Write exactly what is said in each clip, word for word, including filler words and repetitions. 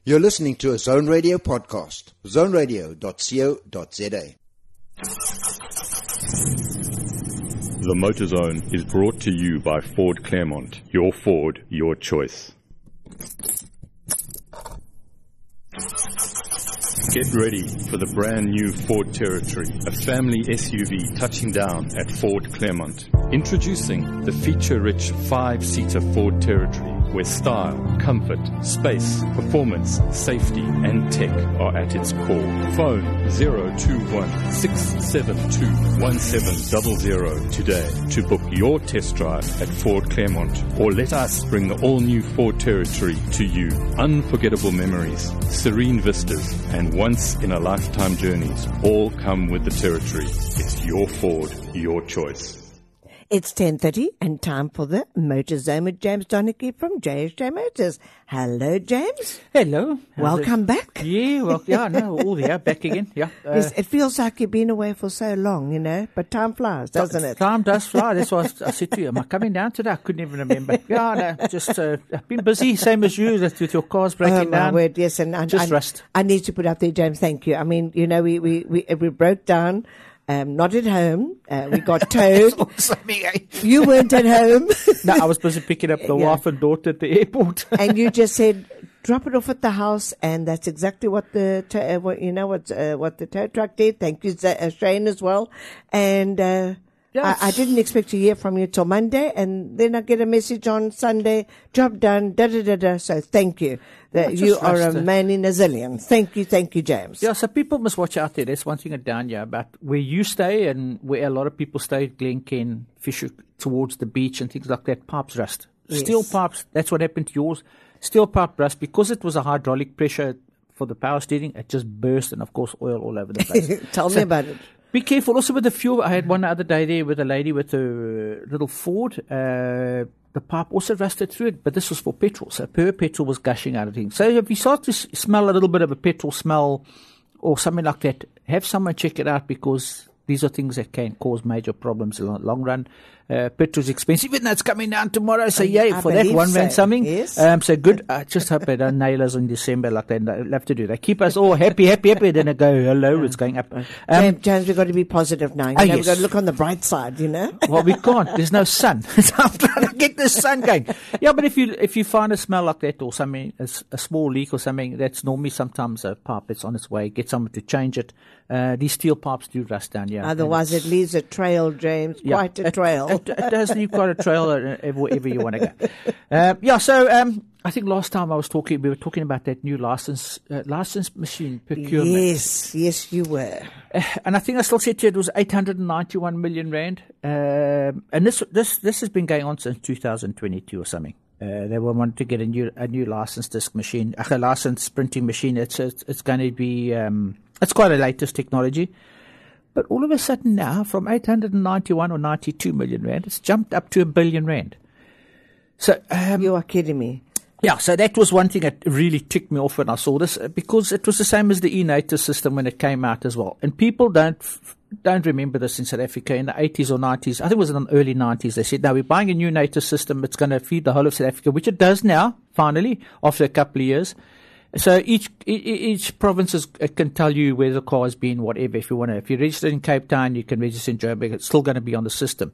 You're listening to a Zone Radio podcast. zone radio dot co dot za. The Motor Zone is brought to you by Ford Claremont. Your Ford, your choice. Get ready for the brand new Ford Territory, a family S U V touching down at Ford Claremont. Introducing the feature-rich five-seater Ford Territory, where style, comfort, space, performance, safety, and tech are at its core. Phone zero two one, six seven two, one seven zero zero today to book your test drive at Ford Claremont, or let us bring the all-new Ford Territory to you. Unforgettable memories, serene vistas, and once-in-a-lifetime journeys all come with the Territory. It's your Ford, your choice. It's ten thirty and time for the Motor Zone with James Donaghy from J S J Motors. Hello, James. Hello. Welcome back. Yeah, well, yeah, no, all there, back again. Yeah. Uh, yes, it feels like you've been away for so long, you know, but time flies, doesn't it? Time does fly. That's why I, I said to you, am I coming down today? I couldn't even remember. Yeah, no, just uh, I've been busy, same as you, with your cars breaking oh, my down. Word, yes, and I, just I, rust. I need to put up there, James, thank you. I mean, you know, we, we, we, we broke down. Um, not at home. Uh, we got towed. You weren't at home. No, I was busy picking up the yeah. wife and daughter at the airport. And you just said, drop it off at the house, and that's exactly what the to- uh, what you know what uh, what the tow truck did. Thank you, uh, Shane, as well. And uh, yes. I, I didn't expect to hear from you till Monday, and then I get a message on Sunday. Job done. Da da da da. So thank you. That you are a man in a zillion. Thank you, thank you, James. Yeah, so people must watch out there. That's one thing down here about where you stay and where a lot of people stay, Glencairn, Fisher, towards the beach and things like that. Pipes rust. Yes. Steel pipes, that's what happened to yours. Steel pipe rust, because it was a hydraulic pressure for the power steering, it just burst, and of course oil all over the place. Tell so, me about it. Be careful also with the fuel. I had one the other day there with a lady with a little Ford. Uh, the pipe also rusted through it, but this was for petrol. So her petrol was gushing out of things. So if you start to smell a little bit of a petrol smell or something like that, have someone check it out, because these are things that can cause major problems in the long run. Uh, petrol's expensive, even though it's coming down tomorrow. So, yay, for that one rand so. something. Yes. Um, so, good. I just hope they don't nail us in December like they love to do. They keep us all happy, happy, happy. Then they go, hello, it's going up. Um, James, James, we've got to be positive now. You oh, know, yes. We've got to look on the bright side, you know. Well, we can't. There's no sun. So I'm trying to get the sun going. Yeah, but if you if you find a smell like that or something, a, a small leak or something, that's normally sometimes a pipe that's on its way. Get someone to change it. Uh, these steel pipes do rust down, yeah. Otherwise, it leaves a trail, James. Yeah, quite a it, trail. It, it does leave quite a trail wherever you want to go. Uh, yeah, so um, I think last time I was talking, we were talking about that new license uh, license machine procurement. Yes, yes, you were. Uh, and I think I still said to you it was eight hundred ninety-one million rand. Um, and this this this has been going on since two thousand twenty-two or something. Uh, they were wanting to get a new a new license disc machine, a license printing machine. It's it's, it's going to be um, it's quite a latest technology. But all of a sudden now, from eight hundred ninety-one or ninety-two million rand, it's jumped up to a billion rand. So um, you are kidding me. Yeah, so that was one thing that really ticked me off when I saw this, because it was the same as the e-Natus system when it came out as well. And people don't don't remember this in South Africa in the eighties or nineties. I think it was in the early nineties. They said, no, we're buying a new Natus system. It's going to feed the whole of South Africa, which it does now, finally, after a couple of years. So each each province is, it can tell you where the car has been, whatever. If you want to, if you're registered in Cape Town, you can register in Joburg. It's still going to be on the system.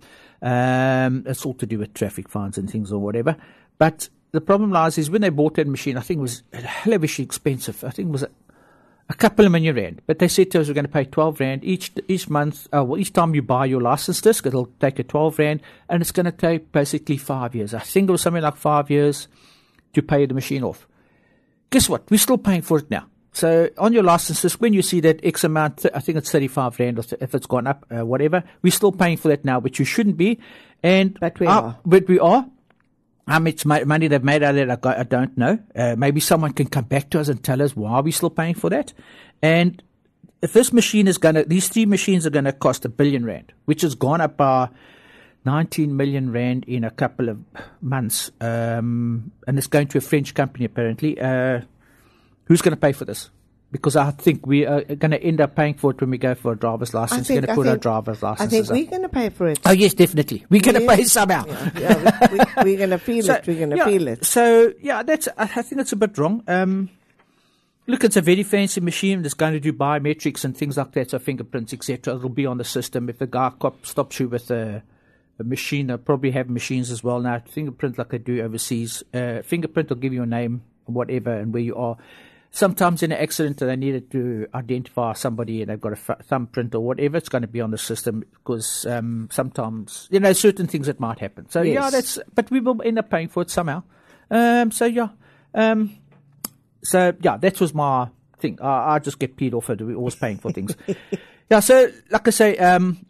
Um, it's all to do with traffic fines and things or whatever. But the problem lies is when they bought that machine, I think it was hellishly expensive. I think it was a, a couple of million rand. But they said to us, we're going to pay twelve rand each each month. Uh, well, each time you buy your license disc, it'll take a twelve rand, and it's going to take basically five years. I think it was something like five years to pay the machine off. Guess what? We're still paying for it now. So on your licenses, when you see that X amount, I think it's thirty-five rand, or if it's gone up, uh, whatever, we're still paying for that now, which you shouldn't be. And but we uh, are. But we are. How much money they've made out of it, I don't know. Uh, maybe someone can come back to us and tell us why we're still paying for that. And if this machine is going to, these three machines are going to cost a billion rand, which has gone up by nineteen million rand in a couple of months. Um, and it's going to a French company, apparently. Uh, who's going to pay for this? Because I think we are going to end up paying for it when we go for a driver's license. We're going to put our driver's license. I think we're going to pay for it. Oh, yes, definitely. We're going to yes. pay somehow. Yeah, yeah, we, we, we're going to feel so, it. We're going to yeah, feel it. So, yeah, that's. I think it's a bit wrong. Um, Look, it's a very fancy machine that's going to do biometrics and things like that, so fingerprints, et cetera. It'll be on the system. If the guy cop stops you with a, a machine, they'll probably have machines as well now. Fingerprint like they do overseas. Uh, fingerprint will give you a name, whatever, and where you are. Sometimes in an accident they needed to identify somebody and they've got a f- thumbprint or whatever, it's going to be on the system because um, sometimes, you know, certain things that might happen. So, yes. yeah, that's, but we will end up paying for it somehow. Um, so, yeah. Um, so, yeah, that was my thing. I, I just get peed off it. We're always paying for things. yeah, so, like I say, um,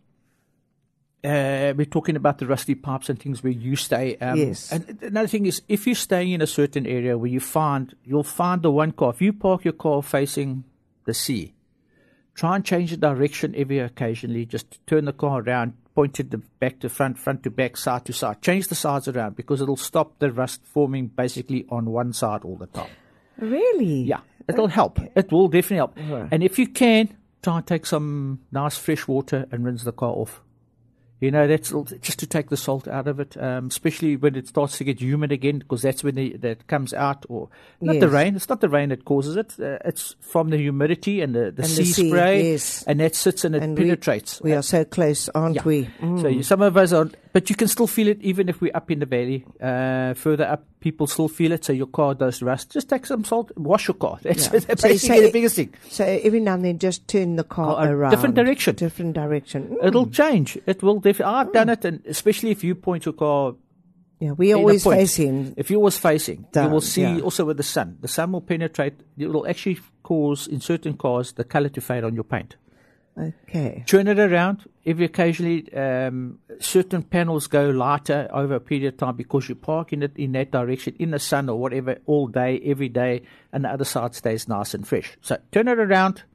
Uh, we're talking about the rusty pipes and things where you stay. Um, yes. And another thing is, if you're staying in a certain area where you find, you'll find the one car. If you park your car facing the sea, try and change the direction every occasionally. Just turn the car around, point it back to front, front to back, side to side. Change the sides around because it'll stop the rust forming basically on one side all the time. Really? Yeah, it'll okay. help. It will definitely help. Right. And if you can, try and take some nice fresh water and rinse the car off. You know, that's just to take the salt out of it, um, especially when it starts to get humid again, because that's when the, that comes out. Or not yes. the rain. It's not the rain that causes it. Uh, it's from the humidity and the, the and sea the sea, spray, yes. and that sits and it and penetrates. We, we are so close, aren't yeah. we? Mm. So you, some of us are, but you can still feel it even if we're up in the valley. Uh, further up, people still feel it. So your car does rust. Just take some salt, wash your car. That's yeah. basically so the biggest thing. So every now and then, just turn the car oh, around, different direction, different direction. Mm. It'll change. It will. Def- I've mm. done it. And especially if you point your car, yeah, we always facing. If you're always facing, down, you will see yeah. also with the sun. The sun will penetrate. It will actually cause in certain cars the color to fade on your paint. Okay. Turn it around. Every occasionally, um, certain panels go lighter over a period of time because you park in it in that direction in the sun or whatever all day, every day, and the other side stays nice and fresh. So turn it around.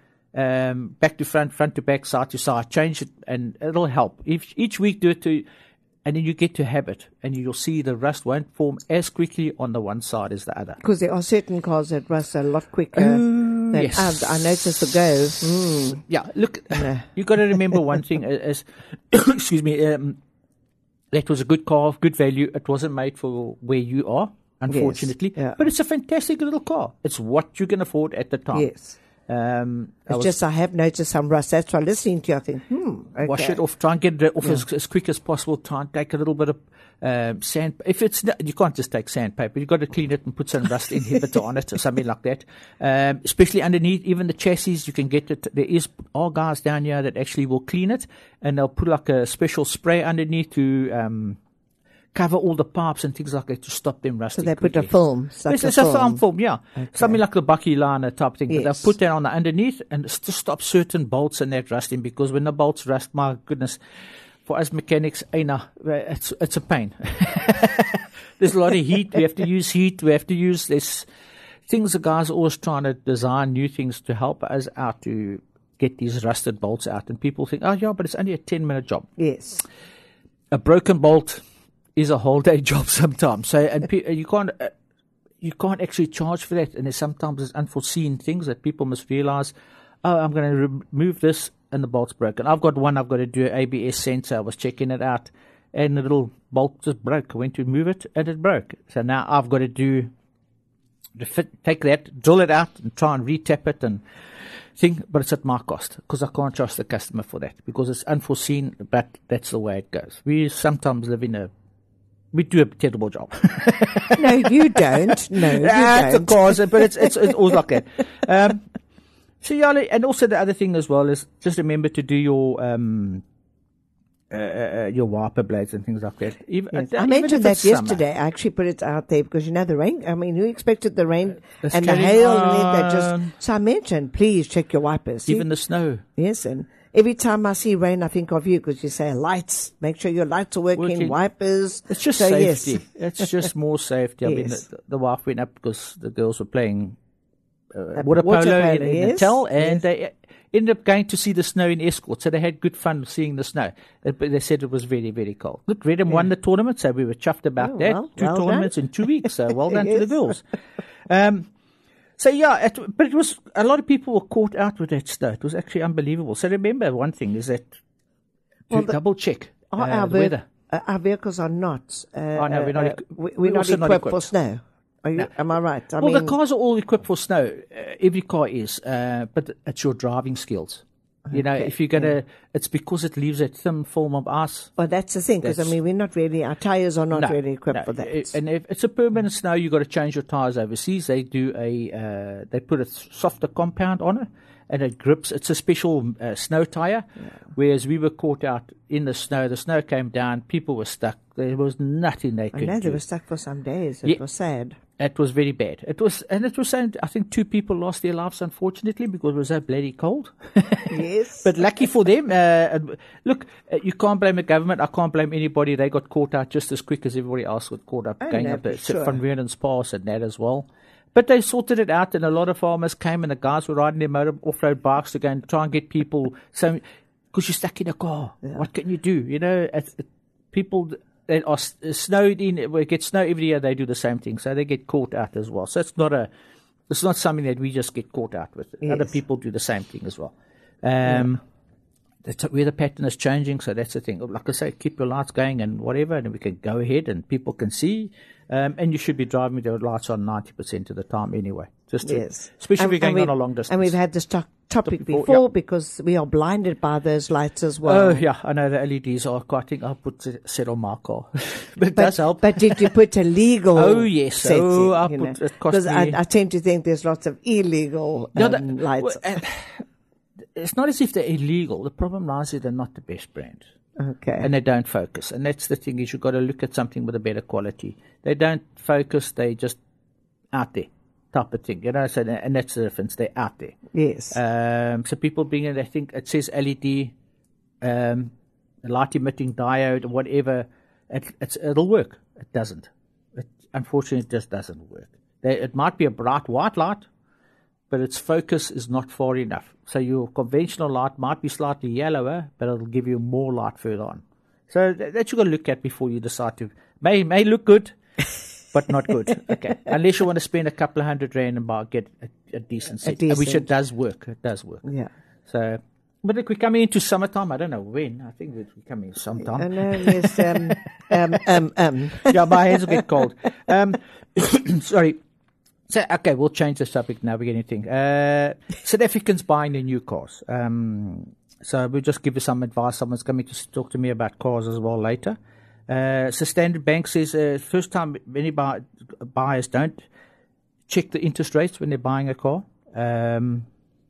Um, back to front, front to back, side to side, change it, and it'll help. If each week do it to, and then you get to habit, and you'll see the rust won't form as quickly on the one side as the other. Because there are certain cars that rust a lot quicker. Uh, than yes, I, I noticed ago. Mm. Yeah, look, uh, you got to remember one thing: as excuse me, um, that was a good car, good value. It wasn't made for where you are, unfortunately, yes, yeah. but it's a fantastic little car. It's what you can afford at the time. Yes. Um, it's I just I have noticed some rust. That's why listening to you, I think, hmm, okay. Wash it off. Try and get it off yeah. as, as quick as possible. Try and take a little bit of um, sand. If it's not, you can't just take sandpaper. You've got to clean it and put some rust inhibitor on it or something like that. Um, especially underneath, even the chassis, you can get it. There is all guys down here that actually will clean it, and they'll put like a special spray underneath to um, cover all the pipes and things like that to stop them rusting. So they quickly. put a film. It's, like it's a, a film. film film, yeah. Okay. Something like the Bucky liner type thing. Yes. But they'll put that on the underneath and it's to stop certain bolts and that rusting, because when the bolts rust, my goodness, for us mechanics, Aina, it's, it's a pain. There's a lot of heat. We have to use heat. We have to use this things. The guys are always trying to design new things to help us out to get these rusted bolts out. And people think, oh, yeah, but it's only a ten minute job. Yes. A broken bolt is a whole day job sometimes. So, and pe- you can't, uh, you can't actually charge for that. And there's sometimes there's unforeseen things that people must realize. Oh, I'm going to re- remove this and the bolt's broken. I've got one. I've got to do an A B S sensor. I was checking it out, and the little bolt just broke. I went to move it, and it broke. So now I've got to do, to fit, take that, drill it out, and try and re-tap it and thing. But it's at my cost because I can't trust the customer for that because it's unforeseen. But that's the way it goes. We sometimes live in a We do a terrible job. No, you don't. No, you That's don't. Of course, but it's, it's, it's always like that. Um, so, yeah, and also the other thing as well is just remember to do your um, uh, uh, your wiper blades and things like that. Even, Yes. uh, I even mentioned if that it's summer. yesterday. I actually put it out there because, you know, the rain, I mean, who expected the rain It's and the carrying hail and then that on. just, so I mentioned, please check your wipers. Even See? the snow. Yes, and every time I see rain, I think of you because you say lights, make sure your lights are working, Working. wipers. It's just so, safety. Yes. It's just more safety. I mean, Yes. the, the wife went up because the girls were playing uh, Uh, water polo, water polo, in, in yes. Natal, and Yes. they ended up going to see the snow in Escort. So they had good fun seeing the snow. Uh, But they said it was very, very cold. Look, Redham won the tournament, so we were chuffed about Oh, that. well, two well tournaments done. in two weeks, so well done to the Yes. girls. Um, so yeah, it, but it was a lot of people were caught out with that snow. It was actually unbelievable. So remember, one thing is that to Well, the- double check uh, Our, our, the ve- weather. uh, our vehicles are not, uh, Oh, no, we're not uh, equi- we- we're we're not also equipped, not for equipped. snow. Are you, no. Am I right? I well, mean, the cars are all equipped for snow. Uh, every car is, uh, but it's your driving skills. You know, Okay, if you're gonna, yeah. it's because it leaves a thin film of ice. well, that's the thing, because I That's- mean, we're not really, our tires are not No, really equipped no. for that. It- And if it's a permanent snow, you've got to change your tires overseas. They do a, uh, they put a softer compound on it, and it grips. It's a special uh, snow tire. Yeah. Whereas we were caught out in the snow. The snow came down. People were stuck. There was nothing they I could know do. they were stuck for some days. It Yeah. was sad. It was very bad. It was, and it was saying, I think two people lost their lives, unfortunately, because it was so bloody cold. Yes. But lucky for them. Uh, and look, uh, you can't blame the government. I can't blame anybody. They got caught out just as quick as everybody else got caught up I going know, up the for sure. Van Wernen's Pass and that as well. But they sorted it out, and a lot of farmers came, and the guys were riding their motor off-road bikes to go and try and get people. So, because you're stuck in a car, Yeah. what can you do? You know, it's, it, people that are s- snowed in, we get snow every year, they do the same thing, so they get caught out as well. So it's not a, it's not something that we just get caught out with. Yes. Other people do the same thing as well. Um, that's where the pattern is changing, so that's the thing. Like I say, keep your lights going and whatever, and we can go ahead and people can see. Um, and you should be driving with your lights on ninety percent of the time anyway. Just to, Yes. especially And- if you're going and on a we've- long distance. And we've had this to- topic before, before, yeah. because we are blinded by those lights as well. Oh, yeah, I know the L E Ds are. I think I'll put a set on my car. but it But, does help. but did you put a legal? Oh, yes. setting, Oh, I you put- know? it cost Because I, me- I tend to think there's lots of illegal Yeah, um, that- lights. well, uh, it's not as if they're illegal. The problem lies is they're not the best brand. Okay. And they don't focus. And that's the thing, is you've got to look at something with a better quality. They don't focus, they just out there type of thing. You know, so, and that's the difference. They're out there. yes. Um, so people bring in, they think it says L E D, um, light emitting diode, or whatever. It, it's, it'll work. It doesn't. It, unfortunately, it just doesn't work. They, it might be a bright white light, but its focus is not far enough. So your conventional light might be slightly yellower, but it'll give you more light further on. So th- that you've got to look at before you decide to. May may look good, but not good. Okay, unless you want to spend a couple of hundred rand and buy, get a, a decent set, decent. which it does work. It does work. yeah. So, but look, we're coming into summertime. I don't know when. I think that we're coming I sometime. know, yes. Um, um, um, um. Yeah, my hands will get cold. Um, sorry. So, okay, we'll change the subject now. We're getting anything. Uh, South Africans buying their new cars. Um, so we'll just give you some advice. Someone's coming to talk to me about cars as well later. Uh, so Standard Bank says uh, first time many buy, buyers don't check the interest rates when they're buying a car. Um,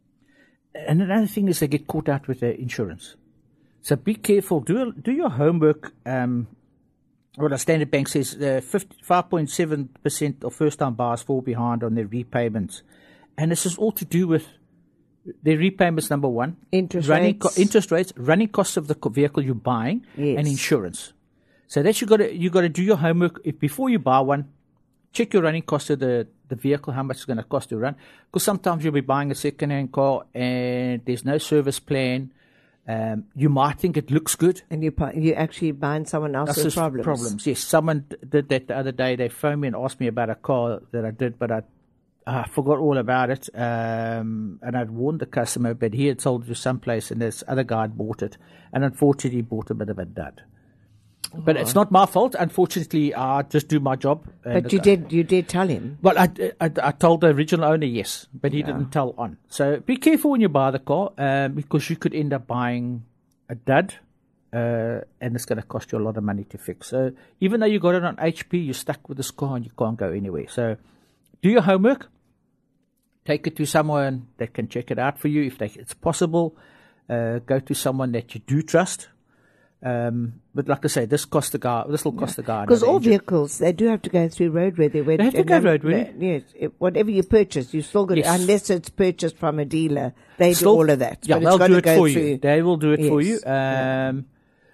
and another thing is they get caught out with their insurance. So be careful. Do do your homework. Um, Well, the Standard Bank says uh, five point seven percent of first-time buyers fall behind on their repayments. And this is all to do with their repayments, number one. Interest running rates. Co- interest rates, running costs of the co- vehicle you're buying, Yes. and insurance. So that you got to you got to do your homework. If before you buy one, check your running cost of the, the vehicle, how much it's going to cost to run. Because sometimes you'll be buying a second-hand car and there's no service plan. Um, you might think it looks good. And you pu- you actually bind someone else's That's just problems. Yes, someone d- did that the other day. They phoned me and asked me about a car that I did, but I, I forgot all about it. Um, and I'd warned the customer, but he had sold it to someplace, and this other guy had bought it. And unfortunately, he bought a bit of a dud. But it's not my fault. Unfortunately, I just do my job. And But you the- did you did tell him. Well, I, I, I told the original owner yes, but he Yeah. didn't tell on. So be careful when you buy the car, um, because you could end up buying a dud, uh, and it's going to cost you a lot of money to fix. So even though you got it on H P, you're stuck with this car and you can't go anywhere. So do your homework. Take it to someone that can check it out for you if they, it's possible. Uh, go to someone that you do trust. Um, but like I say, this cost the guy. This will cost the guy. Because another all engine. vehicles, they do have to go through roadworthy. When, They have to go roadworthy. Yes, it, whatever you purchase, you still got Yes. unless it's purchased from a dealer. They Still- do all of that. Yeah, but it's they'll got do to it go for through. you. They will do it for you. Yes. Yeah. Um,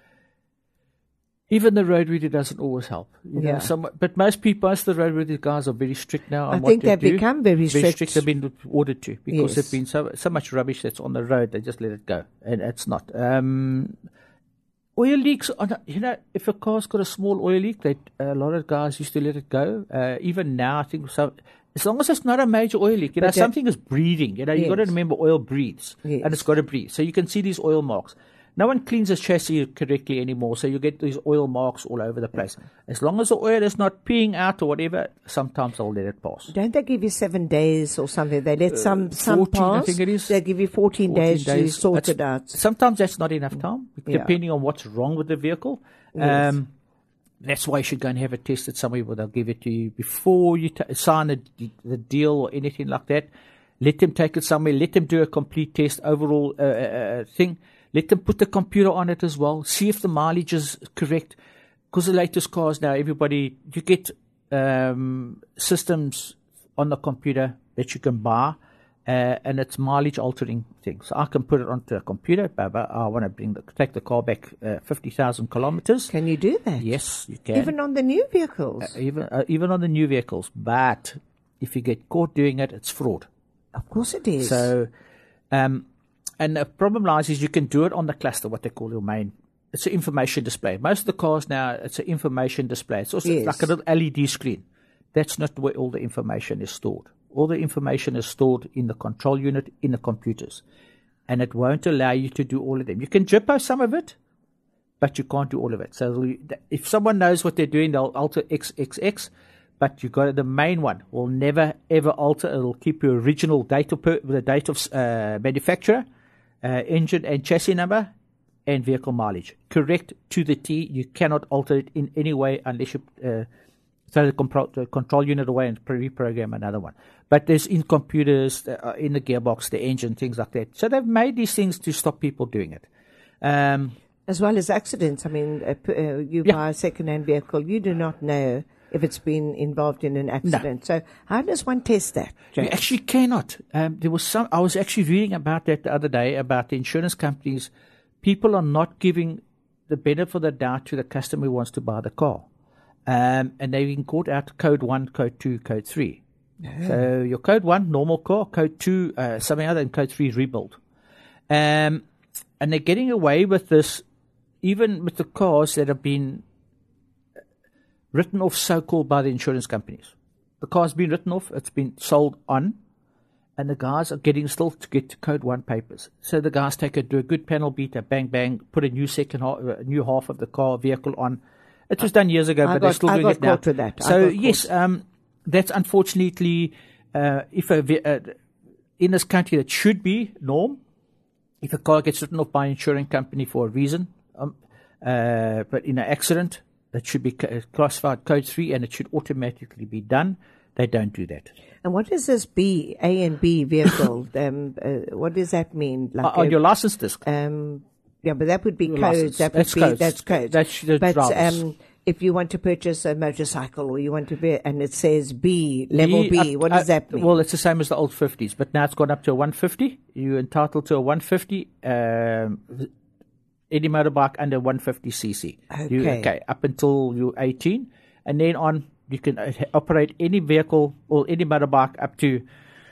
even the roadworthy doesn't always help. You know, Yeah. some, but most people, most of the roadworthy guys are very strict now. On I what think they they've do. become very strict. They've been ordered to because Yes. there's been so so much rubbish that's on the road. They just let it go, and it's not. Um, Oil leaks, on a- you know, if a car's got a small oil leak, they, a lot of guys used to let it go. Uh, even now, I think so. As long as it's not a major oil leak, you know, But that- something is breathing. You know, you've got to Yes. remember oil breathes, Yes. and it's got to breathe. So you can see these oil marks. No one cleans a chassis correctly anymore, so you get these oil marks all over the place. As long as the oil is not peeing out or whatever, sometimes they'll let it pass. Don't they give you seven days or something? They let some, Uh, some fourteen, I pass. think it is. They give you fourteen, fourteen days, to sort That's- it out. Sometimes that's not enough time, Yeah. depending on what's wrong with the vehicle. Yes. Um, that's why you should go and have it tested somewhere where they'll give it to you before you t- sign a, the deal or anything like that. Let them take it somewhere. Let them do a complete test, overall uh, uh, thing. Let them put the computer on it as well. See if the mileage is correct. Because the latest cars now, everybody, you get um, systems on the computer that you can buy, uh, and it's mileage altering things. So I can put it onto a computer. Baba, I want to bring the, take the car back uh, fifty thousand kilometers. Can you do that? Yes, you can. Even on the new vehicles? Uh, even uh, even on the new vehicles. But if you get caught doing it, it's fraud. Of course it is. So, um, and the problem lies is you can do it on the cluster, what they call your main. It's an information display. Most of the cars now, it's an information display. It's also Yes. like a little L E D screen. That's not where all the information is stored. All the information is stored in the control unit, in the computers. And it won't allow you to do all of them. You can jippo some of it, but you can't do all of it. So if someone knows what they're doing, they'll alter X X X. But you got the main one will never ever alter. It'll keep your original date of per, the date of uh, manufacturer, uh, engine and chassis number, and vehicle mileage. Correct to the T. You cannot alter it in any way unless you uh, throw the, compro- the control unit away and reprogram another one. But there's in computers, uh, in the gearbox, the engine, things like that. So they've made these things to stop people doing it. Um, As well as accidents. I mean, uh, p- uh, you Yeah. buy a second-hand vehicle, you do not know if it's been involved in an accident. So how does one test that, You James? actually cannot. Um, there was some. I was actually reading about that the other day about the insurance companies. People are not giving the benefit of the doubt to the customer who wants to buy the car, um, and they've been caught out code one, code two, code three. So your code one, normal car, code two, uh, something other, and code three, rebuild. Um, and they're getting away with this, even with the cars that have been written off so-called by the insurance companies. The car's been written off, it's been sold on, and the guys are getting still to get to code one papers. So the guys take it, do a good panel beat, a bang bang, put a new second half, a new half of the car vehicle on. It was done years ago, I but they're got- still I doing got it now. caught with that. I So got yes, um, that's unfortunately uh, if a ve- uh, in this country that should be norm. If a car gets written off by an insurance company for a reason, um, uh, but in an accident, that should be c- classified code three, and it should automatically be done. They don't do that. And what is this B, A and B vehicle? um, uh, what does that mean? Like Uh, on a- your license disc. um, yeah, but that would be Your codes. license. That would That's be codes. that's codes. That's the but drivers. um, if you want to purchase a motorcycle or you want to be, and it says B level B, up- what does uh, that mean? Well, it's the same as the old fifties, but now it's gone up to a one fifty. You're entitled to a one fifty. Um, any motorbike under one fifty c c. You, Okay. okay, up until you're eighteen, and then on you can uh, operate any vehicle or any motorbike up to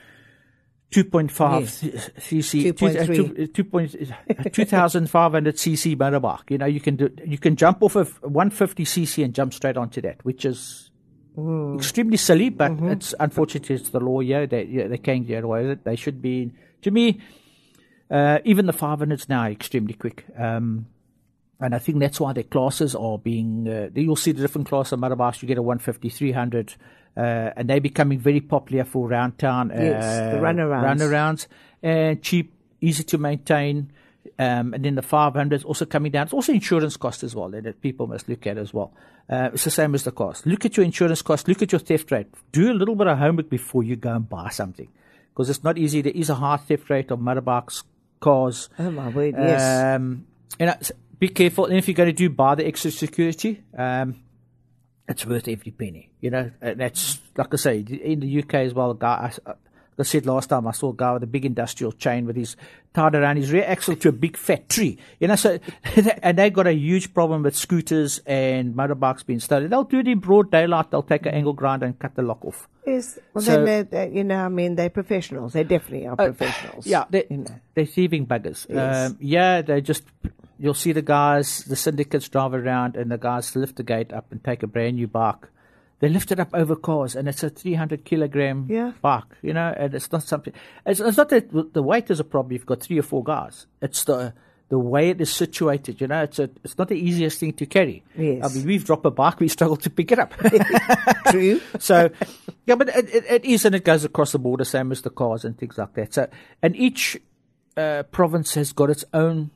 two point five Yes. c c, two point three. two, uh, two, point, two thousand five hundred c c motorbike. You know, you can do, you can jump off of one fifty c c and jump straight onto that, which is extremely silly, but Mm-hmm. it's unfortunately it's the law. Yeah, they yeah, they can't get away with it. They should be. To me, uh, even the five hundreds now are extremely quick. Um, and I think that's why their classes are being. Uh, you'll see the different class of motorbikes. You get a one fifty, three hundred, uh, and they're becoming very popular for round town. Uh, Yes, the runarounds. Runarounds and cheap, easy to maintain. Um, and then the five hundred is also coming down. It's also insurance cost as well that people must look at as well. Uh, it's the same as the cost. Look at your insurance cost. Look at your theft rate. Do a little bit of homework before you go and buy something, because it's not easy. There is a high theft rate of motorbikes, cars. Oh my word! Yes. Um, you know, s- be careful. And if you're going to do buy the extra security, um, it's worth every penny. You know, and that's like I say in the U K as well. A guy, I, I said last time, I saw a guy with a big industrial chain with his tied around his rear axle to a big fat tree. You know, so and they got a huge problem with scooters and motorbikes being stolen. They'll do it in broad daylight. They'll take an angle grinder and cut the lock off. Yes. Well, So- then they're, they're, you know, I mean, they're professionals. They definitely are professionals. Yeah, they, you know. they're thieving buggers. Yes. Um, yeah, they just, you'll see the guys, the syndicates drive around and the guys lift the gate up and take a brand new bike. They lift it up over cars and it's a three hundred kilogram Yeah. bike, you know, and it's not something, it's, it's not that the weight is a problem. You've got three or four guys. It's the, the way it is situated, you know, it's a, it's not the easiest thing to carry. Yes. I mean, we've dropped a bike, we struggle to pick it up. True. So, yeah, but it, it, it is, and it goes across the border, same as the cars and things like that. So, and each uh, province has got its own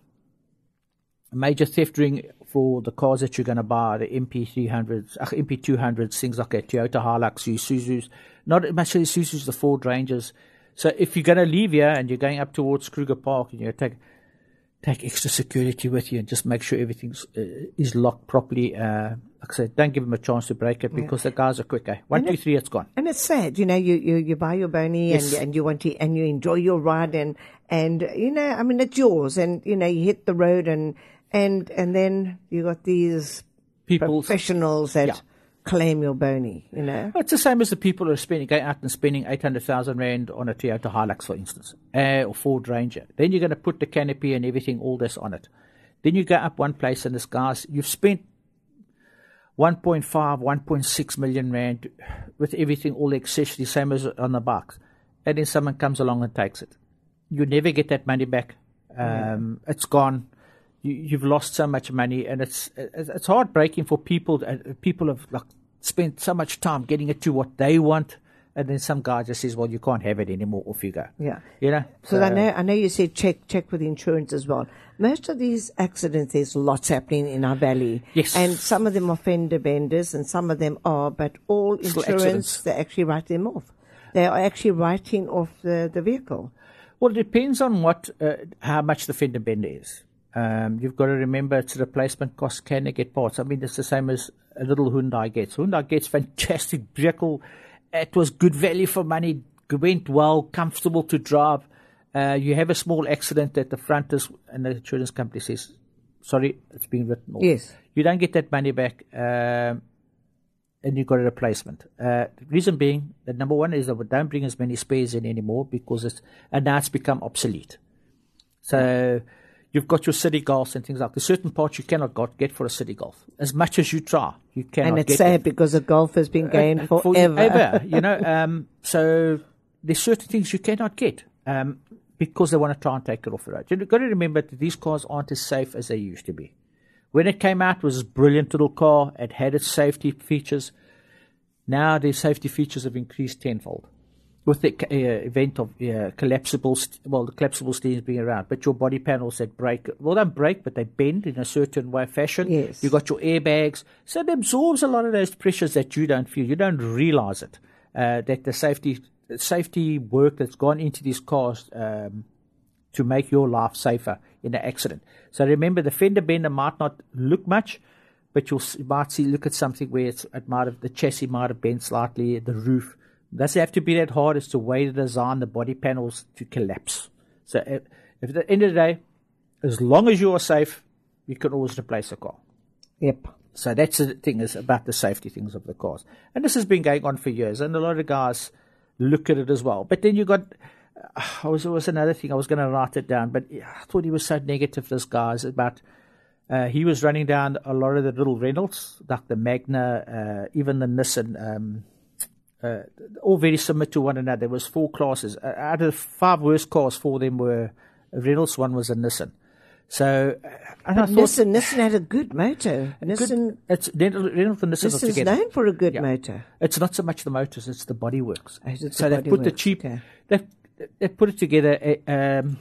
major theft ring for the cars that you're going to buy, the M P three hundreds, uh, M P two hundreds, things like that, Toyota Hilux, Isuzus, not much of the Isuzus, the Ford Rangers. So if you're going to leave here and you're going up towards Kruger Park, and you take take extra security with you and just make sure everything uh, is locked properly. Uh, like I said, don't give them a chance to break it because yeah. the guys are quick. Eh? One, and two, it, three, it's gone. And it's sad, you know. You, you, you buy your bony yes. and and you want to and you enjoy your ride and and you know, I mean, it's yours, and you know, you hit the road and and and then you got these People's, professionals that. Yeah. claim your bony, you know. Well, it's the same as the people who are spending, going out and spending eight hundred thousand rand on a Toyota Hilux, for instance, uh, or Ford Ranger. Then you're going to put the canopy and everything, all this on it. Then you go up one place and this guy's, you've spent one point five, one point six million rand with everything, all the accessories, same as on the bikes. And then someone comes along and takes it. You never get that money back. Um, yeah. It's gone. You, you've lost so much money, and it's it's heartbreaking for people. Uh, people have like spent so much time getting it to what they want, and then some guy just says, "Well, you can't have it anymore. Off you go." Yeah, you know. So, so I know I know you said check check with insurance as well. Most of these accidents, there's lots happening in our valley. Yes, and some of them are fender benders, and some of them are, but all insurance they actually write them off. They are actually writing off the, the vehicle. Well, it depends on what uh, how much the fender bender is. Um, you've got to remember it's a replacement cost. Can they get parts? I mean, it's the same as a little Hyundai gets. Hyundai gets fantastic vehicle. It was good value for money. Went well, comfortable to drive. Uh, you have a small accident at the front, is, and the insurance company says, "Sorry, it's been written off." Yes, you don't get that money back, um, and you've got a replacement. Uh, the reason being that number one is that we don't bring as many spares in anymore because it's and now it's become obsolete. So. Yeah. You've got your city golfs and things like that. There's certain parts you cannot got, get for a city golf. As much as you try, you cannot get. And it's get sad it. because the golf has been going uh, forever. forever. You know, um, so there's certain things you cannot get um, because they want to try and take it off the road. You've got to remember that these cars aren't as safe as they used to be. When it came out, it was a brilliant little car. It had its safety features. Now the safety features have increased tenfold. With the uh, event of uh, collapsible, st- well, the collapsible steers being around, but your body panels that break, well, don't break, but they bend in a certain way, fashion. Yes. You've got your airbags. So it absorbs a lot of those pressures that you don't feel. You don't realize it, uh, that the safety safety work that's gone into these cars um, to make your life safer in an accident. So remember, the fender bender might not look much, but you'll, you might see, look at something where it's, it might have, the chassis might have bent slightly, the roof. Doesn't have to be that hard. It's the way to design the body panels to collapse. So if, if at the end of the day, as long as you are safe, you can always replace a car. Yep. So that's the thing, is about the safety things of the cars. And this has been going on for years, and a lot of guys look at it as well. But then you got, uh, I was, was another thing, I was going to write it down, but I thought he was so negative, this guy, about, uh, he was running down a lot of the little Reynolds, like the Magna, uh, even the Nissan, um, Uh, all very similar to one another. There was four classes. Uh, out of the five worst cars, four of them were Reynolds, one was a Nissan. So, uh, and I thought, Nissan, Nissan had a good motor. Nissan, good, it's Reynolds and Nissan Nissan's together. known for a good yeah. motor. It's not so much the motors; it's the bodyworks. Oh, so the they body put works. the cheap. Okay. They they put it together um,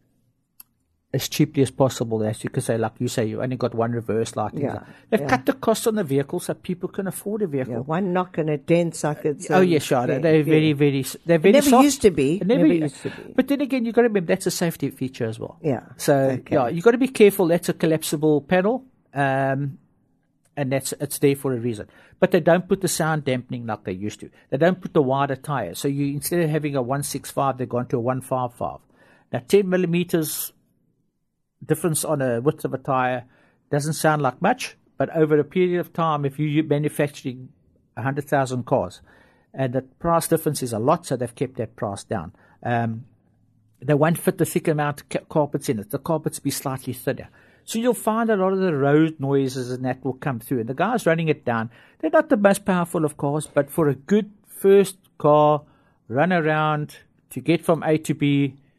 as cheaply as possible, as you could say. Like you say, you only got one reverse light. Yeah, They've yeah. cut the cost on the vehicle so people can afford a vehicle. Yeah, one knock and a dent socket. Oh, yes, sure. Yeah, they're yeah. very, very, they're very It never soft. used to be. It never, never used to be. But then again, you've got to remember that's a safety feature as well. Yeah. So, okay. yeah, you've got to be careful. That's a collapsible panel, um, and that's it's there for a reason. But they don't put the sound dampening like they used to. They don't put the wider tires. So you instead of having a one sixty-five, they've gone to a one fifty-five. Now, ten millimeters difference on a width of a tire doesn't sound like much, but over a period of time, if you're manufacturing one hundred thousand cars, and the price difference is a lot, so they've kept that price down. Um, they won't fit the thick amount of ca- carpets in it. The carpets be slightly thinner. So you'll find a lot of the road noises and that will come through. And the guys running it down, they're not the most powerful of cars, but for a good first car, run around to get from A to B,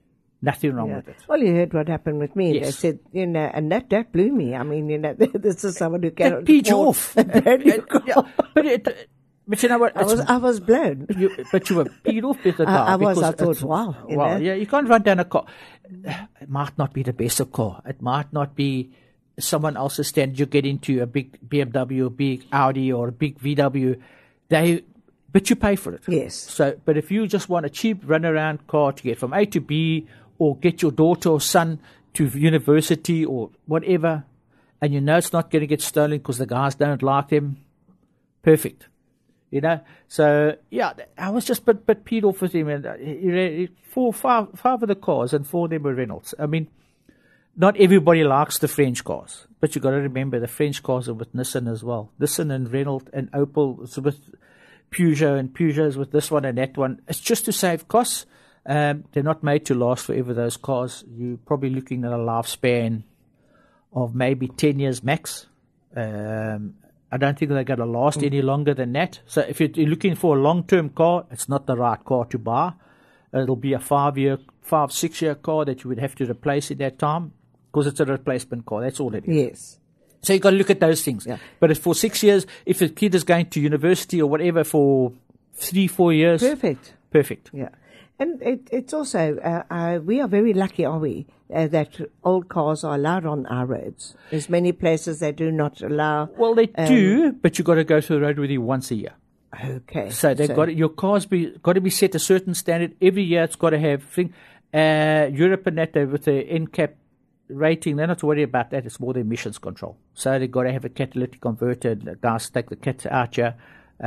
Nothing wrong Yeah. with it. Well, you heard what happened with me. Yes. They said, you know, and that, that blew me. I mean, you know, this is someone who cannot It peed you afford off. a brand new car. Yeah, but, it, but you know what? I was, I was blown. You, but you were peed off with the car. I, I was. I because thought, wow. You Wow, know? yeah, you can't run down a car. It might not be the best of car. It might not be someone else's standard. You get into a big B M W, a big Audi, or a big V W. They, but you pay for it. Yes. So, but if you just want a cheap runaround car to get from A to B, or get your daughter or son to university or whatever, and you know it's not going to get stolen because the guys don't like them, perfect. You know, so yeah, I was just but but peed off with him, and uh, he, he, four, five, five of the cars, and four of them were Reynolds. I mean, not everybody likes the French cars, but you got to remember the French cars are with Nissan as well. Nissan and Renault and Opel is with Peugeot, and Peugeot is with this one and that one. It's just to save costs. Um, they're not made to last forever, those cars. You're probably looking at a lifespan of maybe ten years max. Um, I don't think they're going to last mm. any longer than that. So if you're looking for a long-term car, it's not the right car to buy. It'll be a five-year, five, six-year car that you would have to replace at that time because it's a replacement car. That's all it is. Yes. So you've got to look at those things. Yeah. But if for six years, if a kid is going to university or whatever for three, four years. Perfect. Perfect. Yeah. And it, it's also, uh, uh, we are very lucky, are we, uh, that old cars are allowed on our roads. There's many places they do not allow. Well, they um, do, but you've got to go to the road with you once a year. Okay. So they've so. got to, your car's be got to be set a certain standard every year. It's got to have thing. Uh, Europe and that they, with the N C A P rating, they're not worried about that. It's more the emissions control. So they've got to have a catalytic converter. The guys take the cat out here.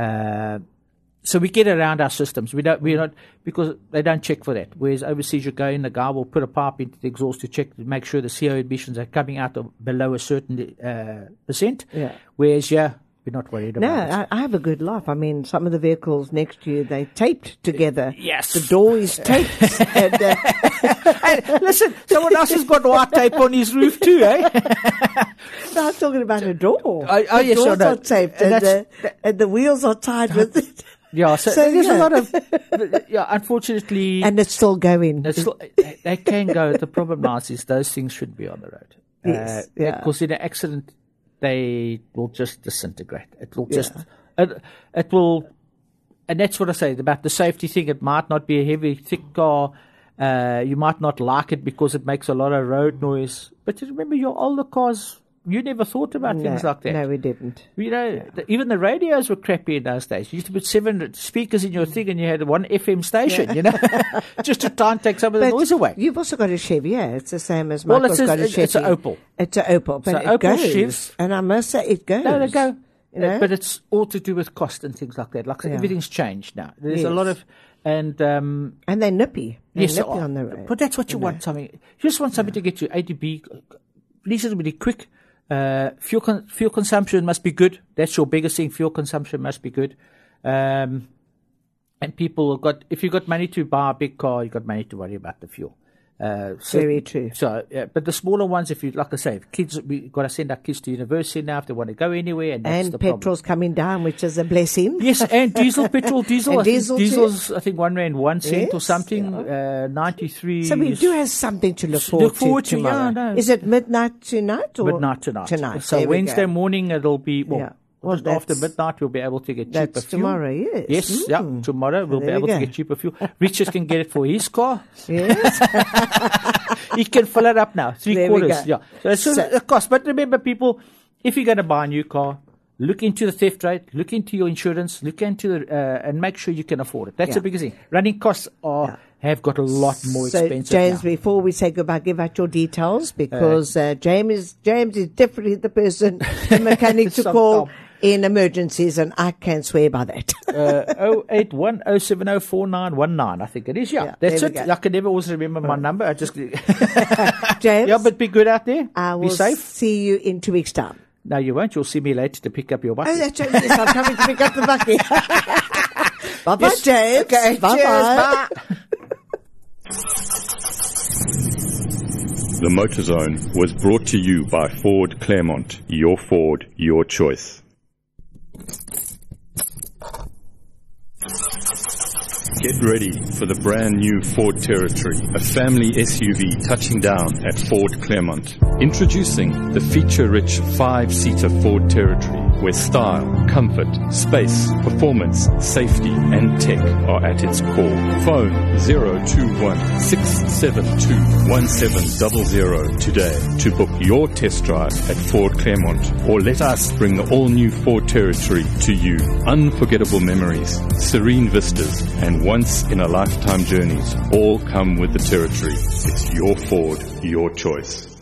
Uh, so we get around our systems. We don't. We're not because they don't check for that. Whereas overseas, you go in, the guy will put a pipe into the exhaust to check to make sure the C O emissions are coming out of below a certain uh, percent. Yeah. Whereas yeah. We're not worried about no, it. No, I, I have a good life. I mean, some of the vehicles next to you, they taped together. Yes. The door is taped. and, uh, hey, listen, someone else has got white tape on his roof too, eh? No, I'm talking about a door. Oh, oh the yes, doors no. are taped and, and, the, and the wheels are tied with it. Yeah, so, so there's yeah. a lot of, yeah, unfortunately. And it's still going. It's still, they can go. The problem now is those things should be on the road. Yes, uh, yeah. Because in an accident, they will just disintegrate. It will just, yeah. it, it will, and that's what I say about the safety thing. It might not be a heavy, thick car. Uh, you might not like it because it makes a lot of road noise. But remember, your older cars, you never thought about no, things like that. No, we didn't. You know, yeah. the, even the radios were crappy in those days. You used to put seven speakers in your thing and you had one F M station, yeah. you know, just to try and take some of the but noise away. You've also got a Chevy, yeah. It's the same as well, Michael's it's, got a it's, Chevy. It's an Opel. It's an Opel, but so it Opel goes. Chevs, and I must say, it goes. No, they go. You know? But it's all to do with cost and things like that. Like yeah. everything's changed now. There's yes. a lot of, and um, and they're nippy. They're yes, nippy oh, on the road. But that's what you, you want. Know. Something you just want something yeah. to get you A to B, reasonably quick. Uh, fuel con- fuel consumption must be good. That's your biggest thing. Fuel consumption must be good. Um, and people have got, if you've got money to buy a big car, you've got money to worry about the fuel. Uh, so, Very true. So, uh, but the smaller ones, if you, like I say, kids, we've got to send our kids to university now if they want to go anywhere. And, that's and the petrol's problem. coming down, which is a blessing. Yes, and diesel, petrol, diesel. And I think diesel diesel's, too. I think, one rand, one cent yes, or something, yeah. uh, ninety-three. So we do have something to look forward, look forward to, to tomorrow. Yeah, no. Is it midnight tonight? Or midnight tonight. Tonight. So there Wednesday morning it'll be, well, yeah. Well, just after midnight, we'll be able to get cheaper that's fuel. tomorrow, yes. Yes, mm. yeah, tomorrow we'll there be able we to go. get cheaper fuel. Richard can get it for his car. Yes. He can fill it up now, three there quarters. Yeah, so it's so, a cost. But remember, people, if you're going to buy a new car, look into the theft rate, look into your insurance, look into the, uh, and make sure you can afford it. That's yeah. the biggest thing. Running costs are. Yeah. Have got a lot more so, expensive James, now. Before we say goodbye, give out your details because uh, uh, James is James is definitely the person, the mechanic to call in emergencies, and I can swear by that. uh, oh eight one oh seven oh four nine one nine, I think it is. Yeah, yeah that's it. I can never always remember my number. I just James. Yeah, but be good out there. I will be safe. See you in two weeks' time. No, you won't. You'll see me later to pick up your bucket. Oh, that's right. Yes, I'm coming to pick up the bucket. Bye bye, yes. James. Okay, bye cheers, bye. bye. The Motor Zone was brought to you by Ford Claremont. Your Ford, your choice. Get Get ready for the brand new Ford Territory, a family S U V touching down at Ford Claremont. Introducing the feature-rich five-seater Ford Territory, where style, comfort, space, performance, safety, and tech are at its core. Phone zero two one, six seven two, one seven zero zero today to book your test drive at Ford Claremont, or let us bring the all-new Ford Territory to you. Unforgettable memories, serene vistas, and once-in-a-lifetime journeys all come with the Territory. It's your Ford, your choice.